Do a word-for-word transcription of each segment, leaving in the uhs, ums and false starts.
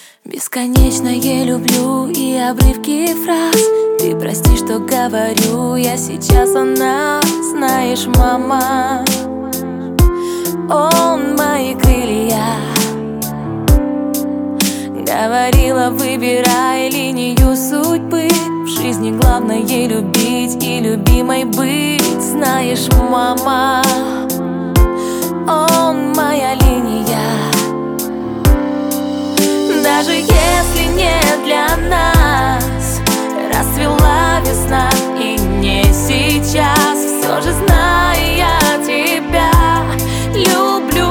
Бесконечно я люблю и обрывки фраз. Ты прости, что говорю я сейчас о нас. Знаешь, мама, он мои крылья. Говорила, выбирай линию судьбы. В жизни главное любить и любимой быть. Знаешь, мама, он моя линия. Даже если не для нас расцвела весна и не сейчас, все же знаю, я тебя люблю.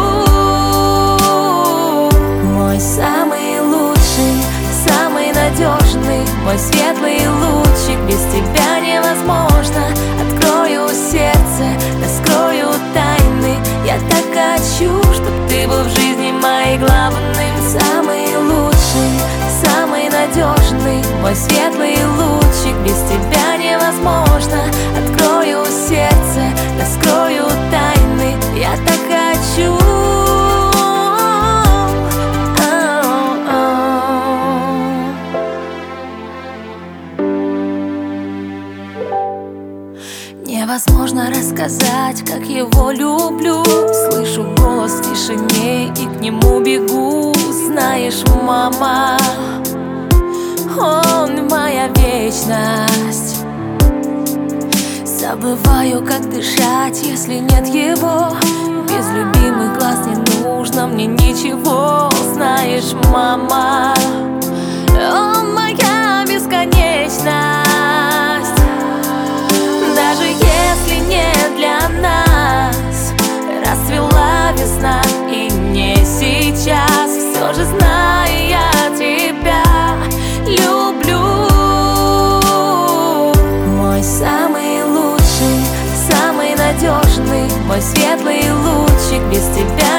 Мой самый лучший, самый надежный, мой светлый лучик. Без тебя невозможно. Открою сердце, раскрою тайны. Я так хочу, чтоб ты был в жизни моей главным. Самый лучший, самый надежный, мой светлый лучик. Без тебя невозможно. Открою сердце, раскрою тайны. Я так хочу. Невозможно рассказать, как его люблю. Слышу голос в тишине и к нему бегу. Знаешь, мама, он моя вечность. Забываю, как дышать, если нет его. Без любимых глаз не нужно мне ничего. Знаешь, мама, он моя бесконечность. Даже если не для нас расцвела весна и не сейчас, все же знаю, я тебя люблю. Мой самый лучший, самый надежный, мой светлый лучик. Без тебя